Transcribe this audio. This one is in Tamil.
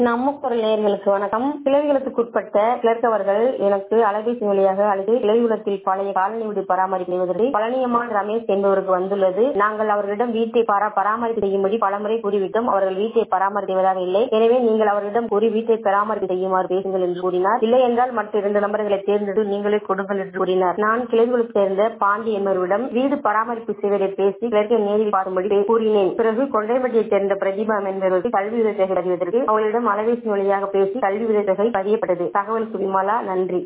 நம்ம குரல் நேயர்களுக்கு வணக்கம். கிளைகளுக்குட்பட்ட கிளர்க் அவர்கள் எனக்கு அலைபேசி வழியாக அழைத்து கிளைகுளத்தில் பழைய காலனி வீடு பராமரிப்பு செய்வதற்கு பழனியம்மாள் ரமேஷ் என்பவருக்கு வந்துள்ளது. நாங்கள் அவர்களிடம் வீட்டை பராமரிப்பு செய்யும்படி பலமுறை கூறிவிட்டோம். அவர்கள் வீட்டை பராமரிப்பதாக இல்லை. எனவே நீங்கள் அவர்களிடம் கூறி வீட்டை பராமரிப்பு செய்யுமாறு பேசுங்கள் என்று கூறினார். இல்லை என்றால் மற்ற 2 நபர்களை தேர்ந்தெடுத்து நீங்களே கொடுங்கள் என்று கூறினார். நான் கிளைகுளத்தை சேர்ந்த பாண்டி என்பவரிடம் வீடு பராமரிப்பு செய்வதை பேசி கிளர்க்கை நேரில் பார்க்கும்படி கூறினேன். பிறகு கொண்டைப்பட்டியை சேர்ந்த பிரதிபா என்பவருக்கு கல்வி உதவி தொகை பதிவதற்கு அவர்களிடம் அலைபேசி வழியாக பேசி கல்வி உதவி தொகை பதியப்பட்டது. தகவலுக்கு விமலா. நன்றி.